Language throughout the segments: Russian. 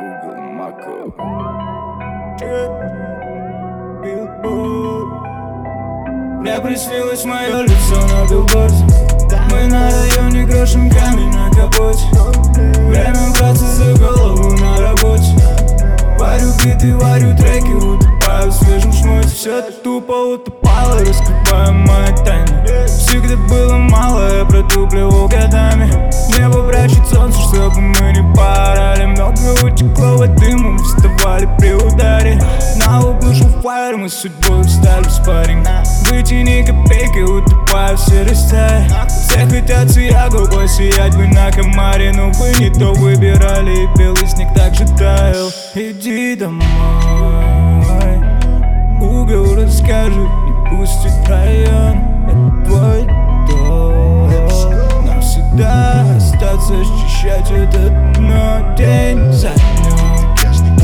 Google Мако. Мне приснилось мое лицо на билборде. Мы на районе крошим камень на капоте. Время браться за голову на работе. Варю биты, варю треки, утопаю в свежем шмоте. Все это тупо утопало, раскрывая мои тайны. Всегда было мало, я протупливал годами. Небо прячет солнце, чтобы мы не парали. Много утекло воды, мы вставали при ударе. На углу шел фаер, мы с судьбой встали в спарринг. Вытяни копейки, утопая в серой стае. Все хотят сия голубой сиять бы на комаре, но вы не то выбирали, и белый снег так же таял. Иди домой, угол расскажет, не пустит район. Это твой дом, нам всегда остаться счищать этот дно. День за днем,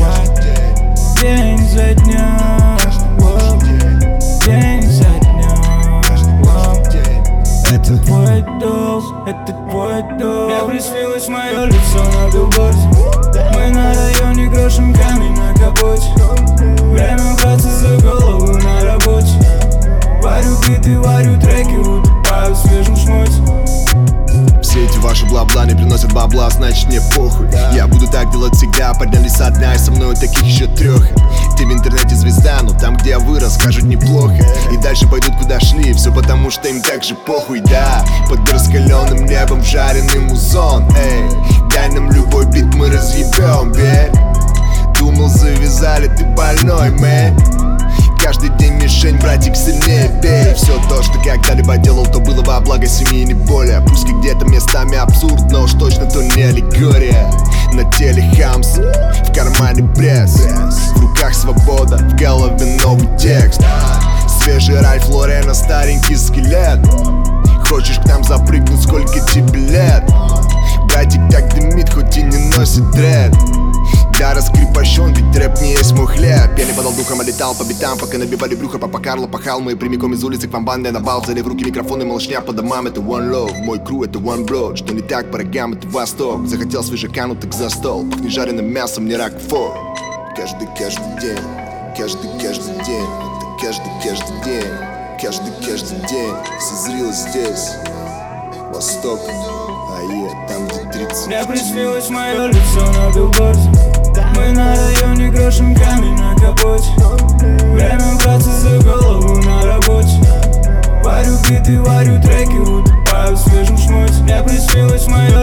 день за днем, день за днем. Это твой долг, это твой долг. Мне приснилось мое лицо на билборде. Мы на районе крошим камень на капоте. Время браться за голову на работе. Варю биты, варю треки, утопаю в свежем шмоте. Все эти ваши бла-бла не приносят бабла, значит мне похуй. Я буду так делать всегда, поднялись со дна, и со мной таких еще 3. Ты в интернете звезда, но там, где я вырос, скажут неплохо. И дальше пойдут куда шли, все потому что им так же похуй, да. Под раскаленным небом жареный музон, эй. Дай нам любой бит, мы разъебем, верь. Думал, завязали, ты больной, мэй. Каждый день мишень, братик, сильнее бей. Все то, что когда-либо делал, то было во благо семьи, не более. Пусть где-то местами абсурд, но уж точно то не аллегория. На теле хамс, в кармане пресс, в руках свобода, в голове новый текст. Свежий Ральф Лорена, старенький скелет. Хочешь к нам запрыгнуть, сколько тебе лет? Братик так дымит, хоть и не носит дред. Да, раскрепощен, ведь рэп не есть мой хлеб. Я не подал духом, а летал по битам, пока набивали брюхо. Папа Карло пахал, мы прямиком из улицы к вам бандой на бал. Взяли в руки микрофоны, малышня по домам. Это one love, мой кру, это one blood. Что не так, по рогам, это восток. Захотел свежака, ну так за стол. Пахнет жареным мясом, не ракфор. Каждый день, каждый день. Это каждый день, каждый день. Созрело здесь восток, а я там, где 30. Мне приснилось мое лицо на билборде. Мы на районе крошим камень на капоте. Время браться за голову на работе. Варю биты, варю треки, утопаю в свежем шмоте. Мне приснилось мое